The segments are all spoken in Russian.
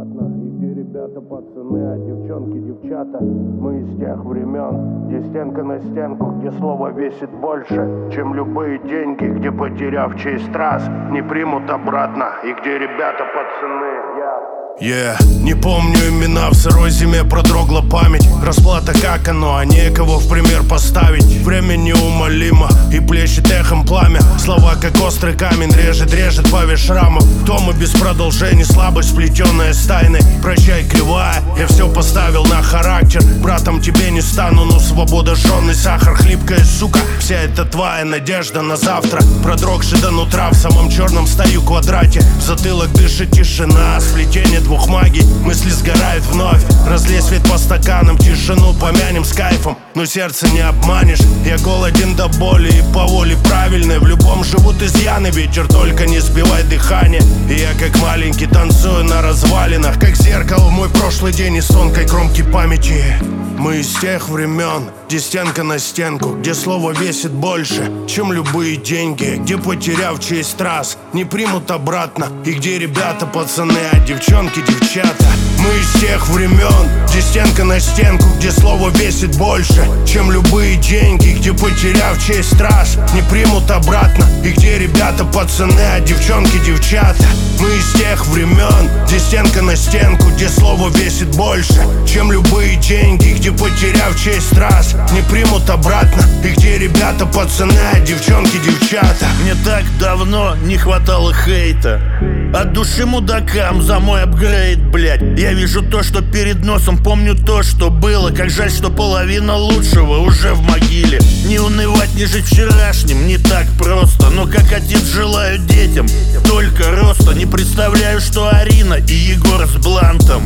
обратно. И где ребята, пацаны, а девчонки, девчата. Мы из тех времен, где стенка на стенку, где слово весит больше, чем любые деньги, где, потеряв честь раз, не примут обратно. И где ребята, пацаны, Не помню имена, в сырой зиме продрогла память. Расплата как оно, а некого в пример поставить. Время неумолимо и плещет эхом пламя. Слова как острый камень, режет по шрамов. То мы без продолжений, слабость сплетенная с тайной. Прощай, кривая, я все поставил на характер. Братом тебе не стану, но свобода, жженый сахар. Хлипкая сука, вся эта твоя надежда на завтра. Продрогший до нутра, в самом черном стою квадрате. В затылок дышит тишина, сплетение двух магий. Мысли сгорают вновь, разлей свет по стаканам. Тишину помянем с кайфом, но сердце не обманешь. Я голоден до боли и по воле правильной. В любом живут изъяны, ветер, только не сбивай дыхание. И я как маленький танцую на развалинах, как зеркало мой прошлый день из тонкой кромки памяти. Мы из тех времен, где стенка на стенку, где слово весит больше, чем любые деньги, где, потеряв честь раз, не примут обратно. И где ребята, пацаны, а девчонки, девчата. Мы из тех времен, где стенка на стенку, где слово весит больше, чем любые деньги, где, потеряв честь раз, не примут обратно. И где ребята, пацаны, а девчонки, девчата. Мы из тех времен, где стенка на стенку, где слово весит больше, чем любые деньги, где, потеряв честь раз, не примут обратно. И где ребята, пацаны, а девчонки, девчата. Мне так давно не хватало хейта от души мудакам за мой апгрейд, блять. Я вижу то, что перед носом, помню то, что было. Как жаль, что половина лучшего уже в могиле. Не унывать, не жить вчерашним, не так просто. Но как отец желаю детям только роста. Не представляю, что Арина и Егор с блантом.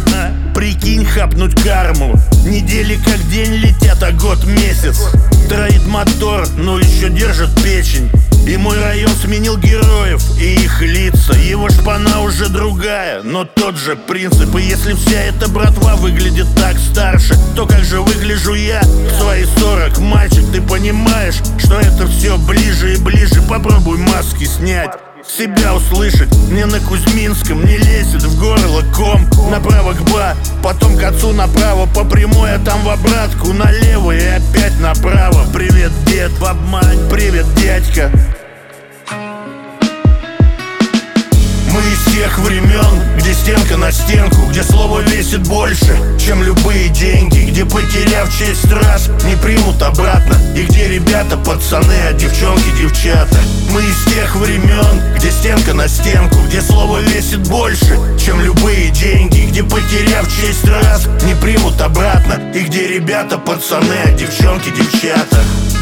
Прикинь, хапнуть карму. Недели как день летят, а год месяц. Троит мотор, но еще держит печень. И мой район сменил героев и их лица. Его шпана уже другая, но тот же принцип. И если вся эта братва выглядит так старше, то как же выгляжу я в свои 40? Мальчик, ты понимаешь, что это все ближе и ближе. Попробуй маски снять, себя услышать. Мне на Кузьминском не лезет в горло ком. Направо к ба, потом к отцу направо по прямой, а там в обратку налево и опять направо. Привет, дед, в обмань, привет, дядька. Мы из тех времен, где стенка на стенку, где слово весит больше, чем любые деньги, где, потеряв честь раз, не примут обратно. И где ребята, пацаны, а девчонки, девчата. Мы из тех времен, где стенка на стенку, где слово весит больше, чем любые деньги, где, потеряв честь раз, не примут обратно. И где ребята, пацаны, а девчонки, девчата.